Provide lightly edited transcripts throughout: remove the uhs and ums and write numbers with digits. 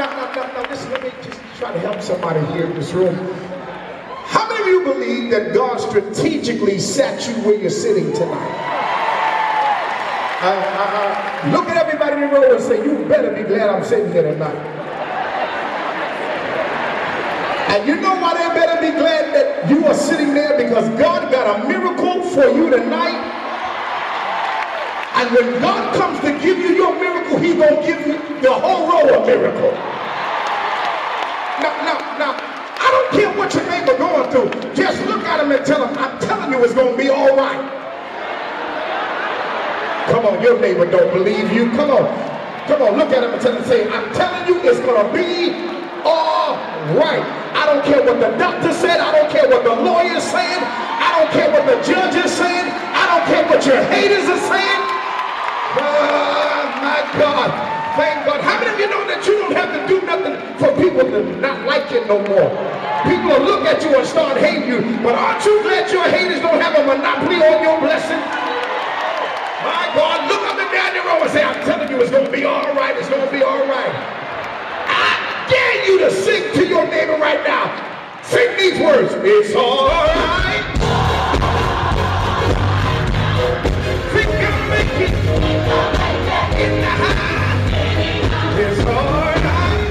now, listen, let me just try to help somebody here in this room. How many of you believe that God strategically sat you where you're sitting tonight? Look at everybody in the row and say, you better be glad I'm sitting here tonight. And you know why they better be glad that you are sitting there? Because God got a miracle for you tonight. And when God comes to give you your miracle, he's going to give you the whole row of miracle. Now, I don't care what your neighbor going through. Just look at him and tell him, I'm telling you it's going to be all right. Come on, your neighbor don't believe you. Come on, look at him and tell him, say, I'm telling you it's going to be all right. I don't care what the doctor said. I don't care what the lawyer's saying. I don't care what the judge is saying. I don't care what your haters are saying. Oh, my God. Thank God. How many of you know that you don't have to do nothing for people to not like you no more? People will look at you and start hating you. But aren't you glad your haters don't have a monopoly on your blessing? My God, look up and down your row and say, I'm telling you it's going to be all right. It's going to be all right. I dare you to sing to your neighbor right now. Sing these words. It's all right. Think you'll make it in the house. It's all right.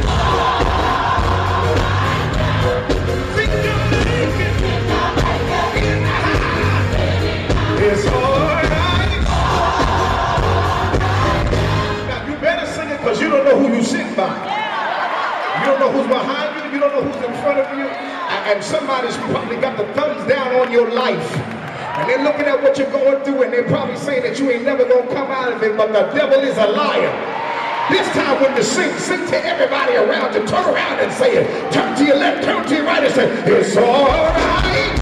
Think you'll make it in the house. It's all right. Now you better sing it because you don't know who you sing by. You don't know who's behind you. You don't know who's in front of you. And somebody's probably got the thumbs down on your life. And they're looking at what you're going through and they're probably saying that you ain't never going to come out of it, but the devil is a liar. This time when you sing to everybody around you. Turn around and say it. Turn to your left, turn to your right and say, it's all right.